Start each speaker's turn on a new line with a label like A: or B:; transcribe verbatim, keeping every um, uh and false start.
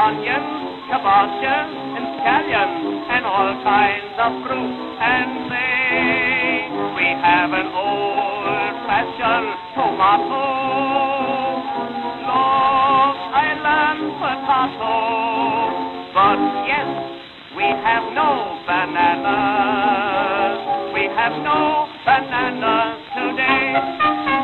A: onions, cabbages, and scallions, and all kinds of fruit and things. We have an old-fashioned tomato, Long Island potato, but yes, we have no bananas. We have no bananas today.